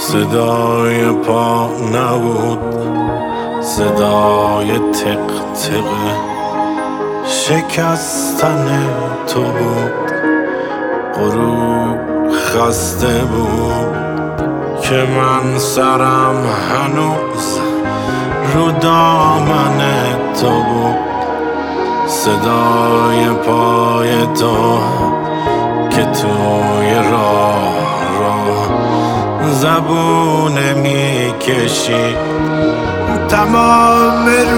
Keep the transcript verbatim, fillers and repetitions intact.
صدای پا نبود، صدای تق تق شکستن تو بود. غروب خسته بود که من سرم هنوز رو دامن تو بود. صدای پای تو که توی راه رو زبونه میکشی، تمام